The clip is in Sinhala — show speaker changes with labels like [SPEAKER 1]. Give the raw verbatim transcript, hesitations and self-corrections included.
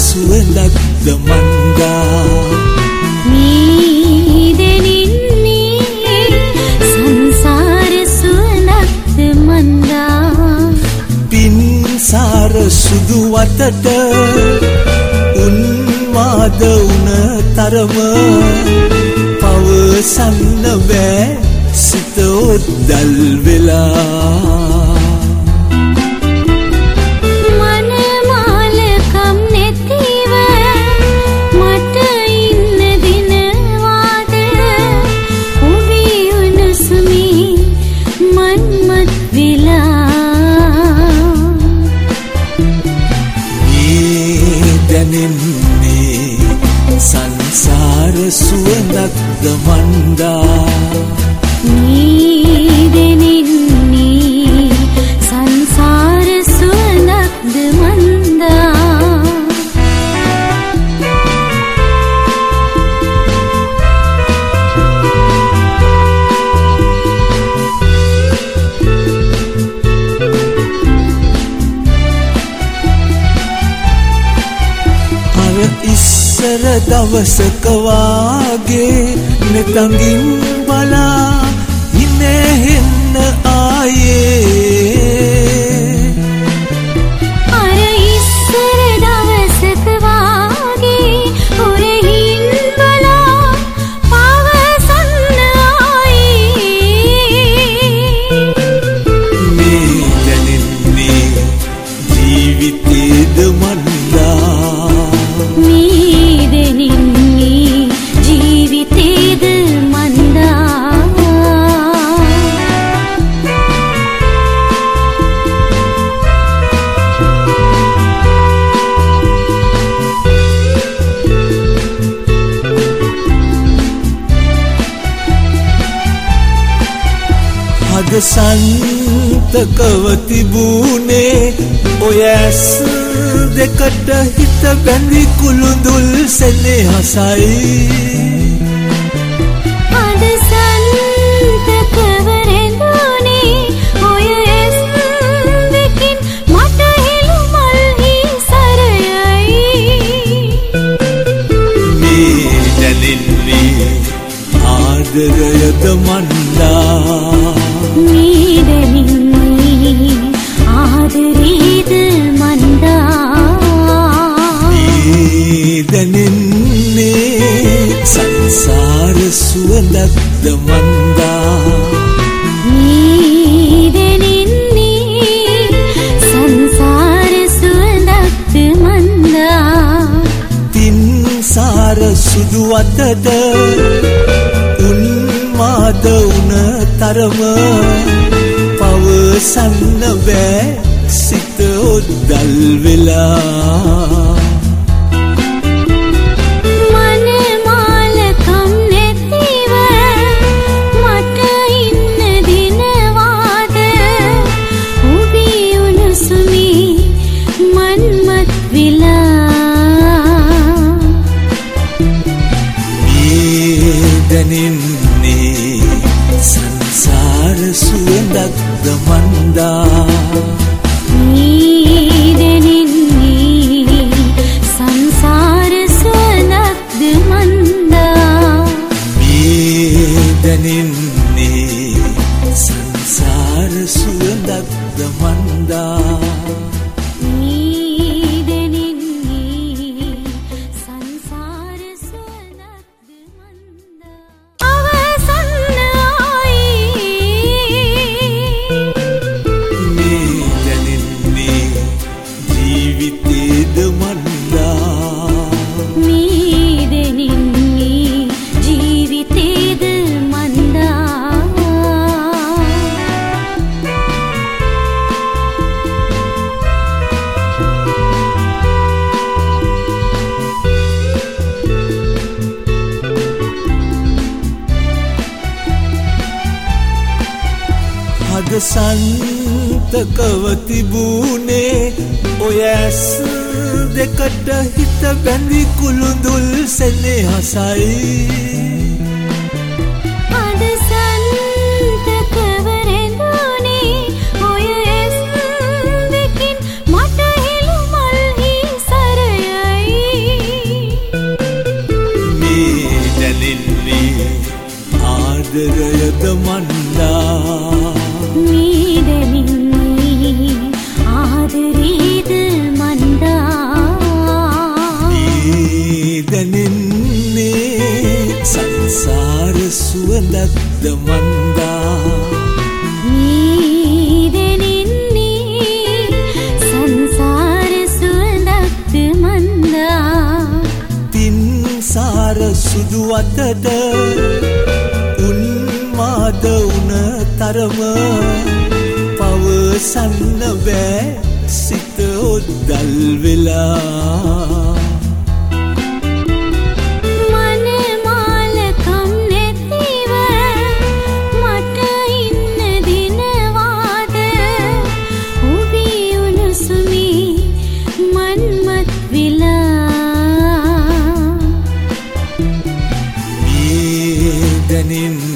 [SPEAKER 1] සුවඳක්ද මන්දා
[SPEAKER 2] මේ දෙනින්නේ සංසාර සුවඳක්ද මන්දා
[SPEAKER 1] පින්සාර සුදු වතට උන්මාද උන තරම පවසන්න බෑ සිත ඔද්දල් වෙලා සංසාර සුවඳක්ද මන්දා
[SPEAKER 2] මේ දෙනින්නේ සංසාර සුවඳක්ද මන්දා
[SPEAKER 1] ඉස්සර දවසක වාගේ නෙතඟින් බලා ඉනෙහෙන්න ආයේ
[SPEAKER 2] අර ඉස්සර දවසක වාගේ උරහින් බලා පවසන්න ආයේ
[SPEAKER 1] මේ දැනෙන්නේ ජීවිතේද මන්දා
[SPEAKER 2] මේ දෙනින්නේ ජීවිතේද මන්දා
[SPEAKER 1] අද සන්තකව තිබුණේ ඔය ඇස් දෙකට හිත බැඳි කුළුඳුල් සෙනෙහසයි
[SPEAKER 2] අද සන්තකව රැඳුනේ ඔය ඇස් දෙකින් මට හෙළු මල්හි සරයයි
[SPEAKER 1] මේ දැනෙන්නේ ආදරයද මන්දා
[SPEAKER 2] මේ දැනෙන්නේ ආදරේද මන්දා
[SPEAKER 1] මේ දැනෙන්නේ සංසාර සුවඳක්ද මන්දා
[SPEAKER 2] මේ දැනෙන්නේ සංසාර සුවඳක්ද මන්දා
[SPEAKER 1] පින්සාර සුදු වතට උන්මාද උන තරම පවසන්න බෑ සිත ඔද්දල් වෙලා
[SPEAKER 2] මනමාලකම් නැතිව මට ඉන්න දිනවාද ඔබේ උණුසුමේ මන්මත් වෙලා
[SPEAKER 1] මේ දැනෙන්නේ සංසාර සුවඳක්ද මන්දා
[SPEAKER 2] මේ දෙනින්නේ සංසාර සුවඳක්ද මන්දා
[SPEAKER 1] මේ දැනෙන්නේ සංසාර සුවඳක්ද මන්දා
[SPEAKER 2] මේ දෙනින්නේ සංසාර සුවඳක්ද මන්දා අවසන්න ආයේ
[SPEAKER 1] මේ දැනෙන්නේ ජීවිතේද මන්දා
[SPEAKER 2] මේ දෙනින්නේ ජීවිතේද මන්දා
[SPEAKER 1] අද සන්තකව තිබුණේ ඔය ඇස් දෙකට හිත බැඳි කුළුඳුල් සෙනෙහසයි
[SPEAKER 2] අද සන්තකව රැඳුනේ ඔය ඇස් දෙකින් මට හෙළු මල්හි සරයයි
[SPEAKER 1] සිත මන්දා
[SPEAKER 2] මේ දැනෙන්නේ සංසාර සුවඳක්ද මන්දා
[SPEAKER 1] තින්සාර සුදු අතට උන්මාද උන තරම පවසන්න බෑ සිත ඔද්දල් වෙලා
[SPEAKER 2] මනමාල කම් නැතිව මට ඉන්න දිනවාද